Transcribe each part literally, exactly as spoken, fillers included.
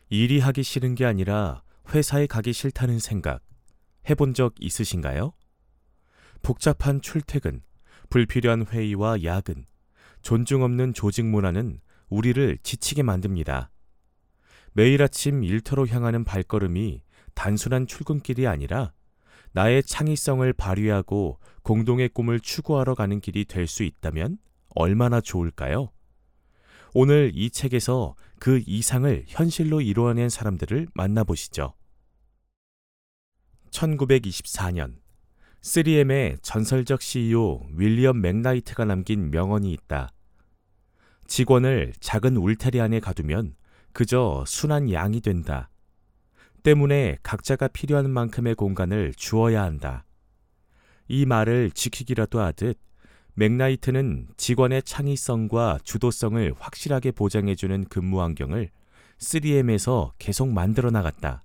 일이 하기 싫은 게 아니라 회사에 가기 싫다는 생각 해본 적 있으신가요? 복잡한 출퇴근, 불필요한 회의와 야근, 존중 없는 조직 문화는 우리를 지치게 만듭니다. 매일 아침 일터로 향하는 발걸음이 단순한 출근길이 아니라 나의 창의성을 발휘하고 공동의 꿈을 추구하러 가는 길이 될 수 있다면 얼마나 좋을까요? 오늘 이 책에서 그 이상을 현실로 이루어낸 사람들을 만나보시죠. 천구백이십사 년 쓰리엠의 전설적 씨이오 윌리엄 맥나이트가 남긴 명언이 있다. 직원을 작은 울타리 안에 가두면 그저 순한 양이 된다. 때문에 각자가 필요한 만큼의 공간을 주어야 한다. 이 말을 지키기라도 하듯 맥나이트는 직원의 창의성과 주도성을 확실하게 보장해주는 근무 환경을 쓰리엠에서 계속 만들어 나갔다.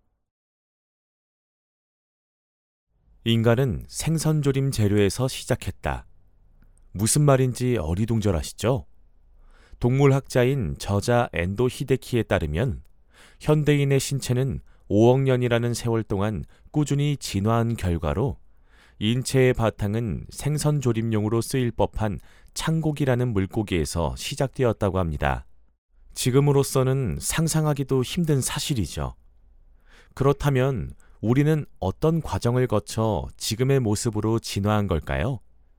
인간은 생선조림 재료에서 시작했다. 무슨 말인지 어리둥절하시죠? 동물학자인 저자 엔도 히데키에 따르면 현대인의 신체는 오억 년이라는 세월 동안 꾸준히 진화한 결과로 인체의 바탕은 생선조림용으로 쓰일 법한 창고기라는 물고기에서 시작되었다고 합니다. 지금으로서는 상상하기도 힘든 사실이죠. 그렇다면 우리는 어떤 과정을 거쳐 지금의 모습으로 진화한 걸까요?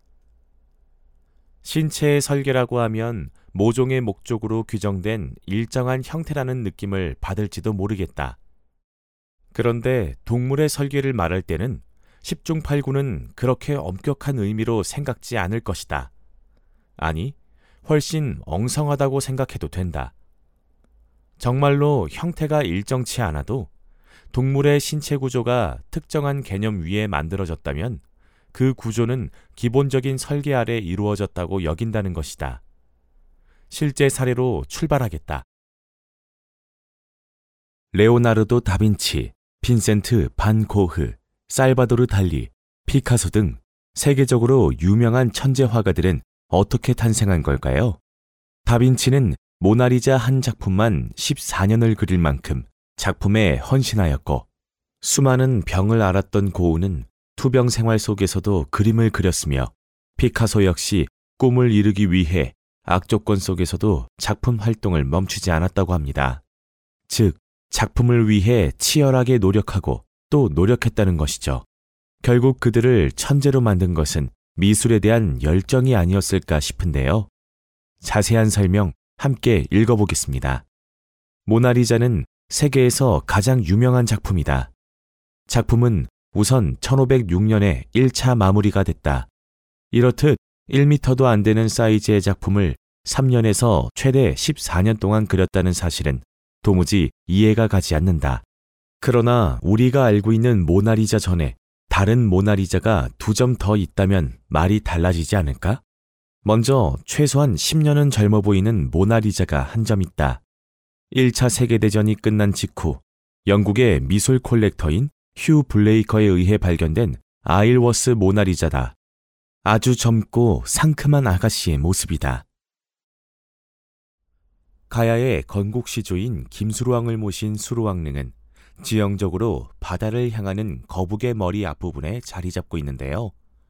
신체의 설계라고 하면 모종의 목적으로 규정된 일정한 형태라는 느낌을 받을지도 모르겠다. 그런데 동물의 설계를 말할 때는 십중팔구는 그렇게 엄격한 의미로 생각지 않을 것이다. 아니, 훨씬 엉성하다고 생각해도 된다. 정말로 형태가 일정치 않아도 동물의 신체 구조가 특정한 개념 위에 만들어졌다면 그 구조는 기본적인 설계 아래 이루어졌다고 여긴다는 것이다. 실제 사례로 출발하겠다. 레오나르도 다빈치, 빈센트 반 고흐, 살바도르 달리, 피카소 등 세계적으로 유명한 천재 화가들은 어떻게 탄생한 걸까요? 다빈치는 모나리자 한 작품만 십사 년을 그릴 만큼 작품에 헌신하였고, 수많은 병을 앓았던 고흐는 투병 생활 속에서도 그림을 그렸으며, 피카소 역시 꿈을 이루기 위해 악조건 속에서도 작품 활동을 멈추지 않았다고 합니다. 즉, 작품을 위해 치열하게 노력하고 또 노력했다는 것이죠. 결국 그들을 천재로 만든 것은 미술에 대한 열정이 아니었을까 싶은데요. 자세한 설명 함께 읽어보겠습니다. 모나리자는 세계에서 가장 유명한 작품이다. 작품은 우선 천오백육 년에 일 차 마무리가 됐다. 이렇듯 일 미터도 안 되는 사이즈의 작품을 삼 년에서 최대 십사 년 동안 그렸다는 사실은 도무지 이해가 가지 않는다. 그러나 우리가 알고 있는 모나리자 전에 다른 모나리자가 두 점 더 있다면 말이 달라지지 않을까? 먼저 최소한 십 년은 젊어 보이는 모나리자가 한 점 있다. 일 차 세계대전이 끝난 직후 영국의 미술 콜렉터인 휴 블레이커에 의해 발견된 아일워스 모나리자다. 아주 젊고 상큼한 아가씨의 모습이다. 가야의 건국시조인 김수로왕을 모신 수로왕릉은 지형적으로 바다를 향하는 거북의 머리 앞부분에 자리 잡고 있는데요.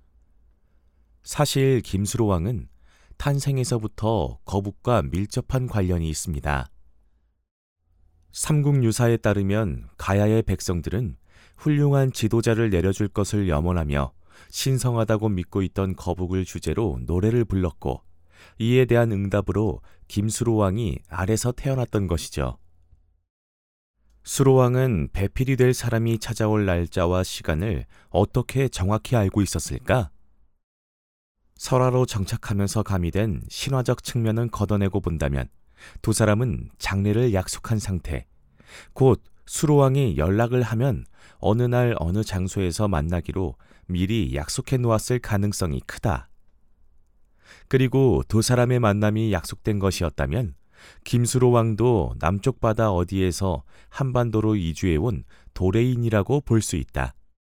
사실 김수로왕은 탄생에서부터 거북과 밀접한 관련이 있습니다. 삼국유사에 따르면 가야의 백성들은 훌륭한 지도자를 내려줄 것을 염원하며 신성하다고 믿고 있던 거북을 주제로 노래를 불렀고, 이에 대한 응답으로 김수로왕이 알에서 태어났던 것이죠. 수로왕은 배필이 될 사람이 찾아올 날짜와 시간을 어떻게 정확히 알고 있었을까? 설화로 정착하면서 가미된 신화적 측면은 걷어내고 본다면 두 사람은 장래를 약속한 상태, 곧 수로왕이 연락을 하면 어느 날 어느 장소에서 만나기로 미리 약속해 놓았을 가능성이 크다. 그리고 두 사람의 만남이 약속된 것이었다면 김수로왕도 남쪽 바다 어디에서 한반도로 이주해온 도레인이라고 볼 수 있다.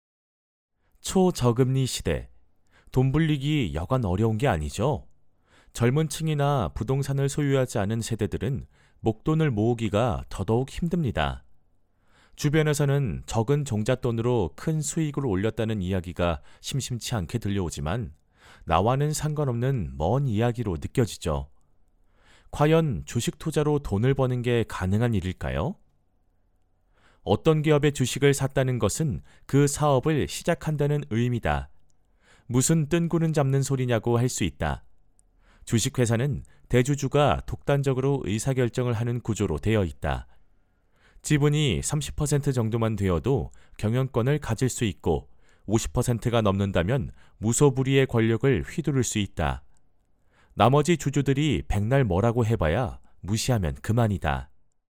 초저금리 시대, 돈 불리기 여간 어려운 게 아니죠. 젊은 층이나 부동산을 소유하지 않은 세대들은 목돈을 모으기가 더더욱 힘듭니다. 주변에서는 적은 종잣돈으로 큰 수익을 올렸다는 이야기가 심심치 않게 들려오지만 나와는 상관없는 먼 이야기로 느껴지죠. 과연 주식 투자로 돈을 버는 게 가능한 일일까요? 어떤 기업의 주식을 샀다는 것은 그 사업을 시작한다는 의미다. 무슨 뜬구름 잡는 소리냐고 할 수 있다. 주식회사는 대주주가 독단적으로 의사결정을 하는 구조로 되어 있다. 지분이 삼십 퍼센트 정도만 되어도 경영권을 가질 수 있고 오십 퍼센트가 넘는다면 무소불위의 권력을 휘두를 수 있다. 나머지 주주들이 백날 뭐라고 해봐야 무시하면 그만이다.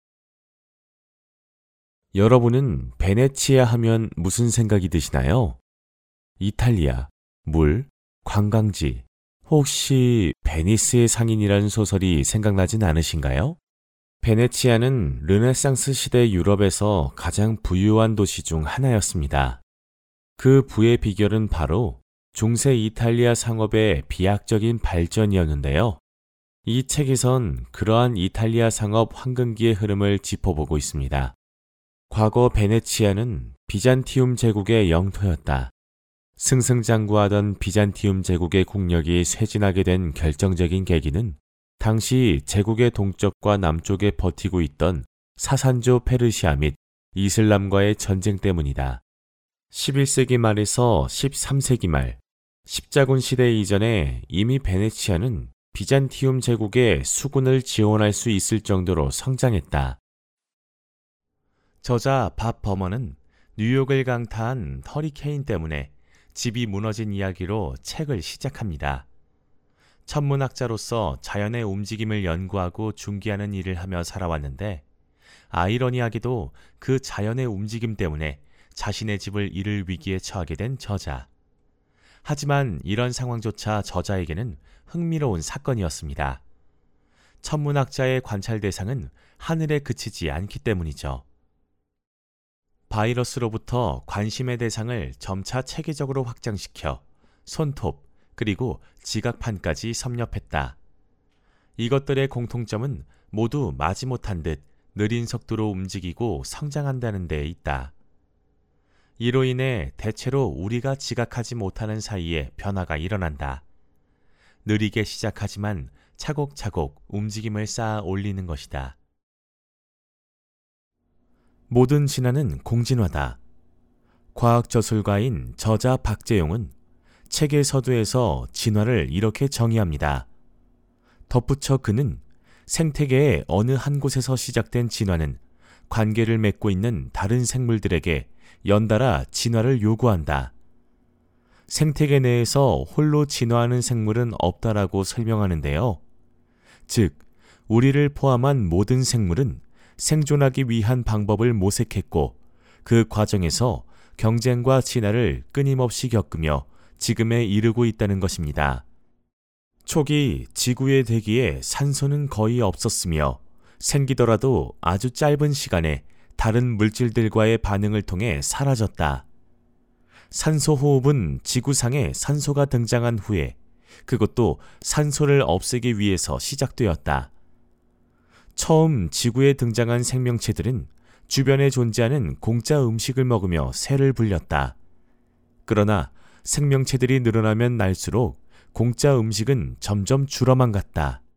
여러분은 베네치아 하면 무슨 생각이 드시나요? 이탈리아, 물, 관광지, 혹시 베니스의 상인이라는 소설이 생각나진 않으신가요? 베네치아는 르네상스 시대 유럽에서 가장 부유한 도시 중 하나였습니다. 그 부의 비결은 바로 중세 이탈리아 상업의 비약적인 발전이었는데요. 이 책에선 그러한 이탈리아 상업 황금기의 흐름을 짚어보고 있습니다. 과거 베네치아는 비잔티움 제국의 영토였다. 승승장구하던 비잔티움 제국의 국력이 쇠진하게 된 결정적인 계기는 당시 제국의 동쪽과 남쪽에 버티고 있던 사산조 페르시아 및 이슬람과의 전쟁 때문이다. 십일 세기 말에서 십삼 세기 말, 십자군 시대 이전에 이미 베네치아는 비잔티움 제국의 수군을 지원할 수 있을 정도로 성장했다. 저자 밥 버먼은 뉴욕을 강타한 허리케인 때문에 집이 무너진 이야기로 책을 시작합니다. 천문학자로서 자연의 움직임을 연구하고 중계하는 일을 하며 살아왔는데 아이러니하게도 그 자연의 움직임 때문에 자신의 집을 잃을 위기에 처하게 된 저자. 하지만 이런 상황조차 저자에게는 흥미로운 사건이었습니다. 천문학자의 관찰 대상은 하늘에 그치지 않기 때문이죠. 바이러스로부터 관심의 대상을 점차 체계적으로 확장시켜 손톱 그리고 지각판까지 섭렵했다. 이것들의 공통점은 모두 마지못한 듯 느린 속도로 움직이고 성장한다는 데 있다. 이로 인해 대체로 우리가 지각하지 못하는 사이에 변화가 일어난다. 느리게 시작하지만 차곡차곡 움직임을 쌓아 올리는 것이다. 모든 진화는 공진화다. 과학저술가인 저자 박재용은 책의 서두에서 진화를 이렇게 정의합니다. 덧붙여 그는 생태계의 어느 한 곳에서 시작된 진화는 관계를 맺고 있는 다른 생물들에게 연달아 진화를 요구한다. 생태계 내에서 홀로 진화하는 생물은 없다라고 설명하는데요. 즉, 우리를 포함한 모든 생물은 생존하기 위한 방법을 모색했고 그 과정에서 경쟁과 진화를 끊임없이 겪으며 지금에 이르고 있다는 것입니다. 초기 지구의 대기에 산소는 거의 없었으며 생기더라도 아주 짧은 시간에 다른 물질들과의 반응을 통해 사라졌다. 산소 호흡은 지구상에 산소가 등장한 후에 그것도 산소를 없애기 위해서 시작되었다. 처음 지구에 등장한 생명체들은 주변에 존재하는 공짜 음식을 먹으며 새를 불렸다. 그러나 생명체들이 늘어나면 날수록 공짜 음식은 점점 줄어만 갔다.